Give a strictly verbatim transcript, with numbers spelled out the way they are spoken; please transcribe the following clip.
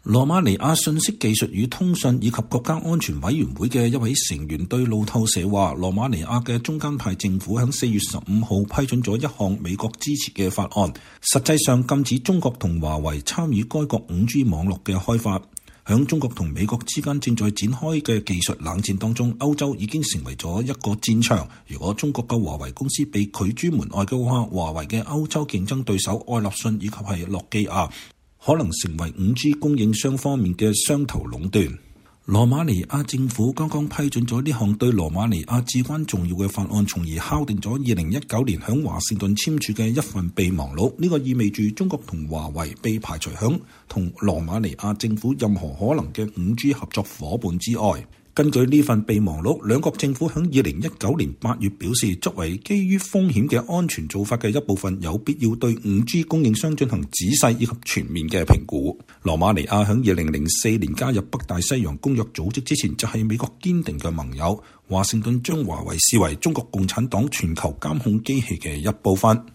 羅馬尼亞信息技術與通訊以及國家安全委員會嘅一位成員對路透社話，羅馬尼亞嘅中間派政府喺四月十五號批准咗一項美國支持嘅法案，實際上禁止中國同華為參與該國 五 G 網絡嘅開發。喺中國同美國之間正在展開嘅技術冷戰當中，歐洲已經成為咗一個戰場。如果中國嘅華為公司被拒諸門外嘅話，華為嘅歐洲競爭對手愛立信以及係諾基亞可能成為 五 G 供應商方面嘅雙頭壟斷。羅馬尼亞政府剛剛批准咗呢項對羅馬尼亞至關重要嘅法案，從而敲定咗二零一九年響華盛頓簽署嘅一份備忘錄。呢個意味住中國同華為被排除響同羅馬尼亞政府任何可能嘅 五 G 合作夥伴之外。根據呢份備忘錄，兩國政府喺二零一九年八月表示，作為基於風險嘅安全做法嘅一部分，有必要對 五 G 供應商進行仔細以及全面嘅評估。羅馬尼亞喺二零零四年加入北大西洋公約組織之前，就係美國堅定嘅盟友。華盛頓將華為視為中國共產黨全球監控機器嘅一部分。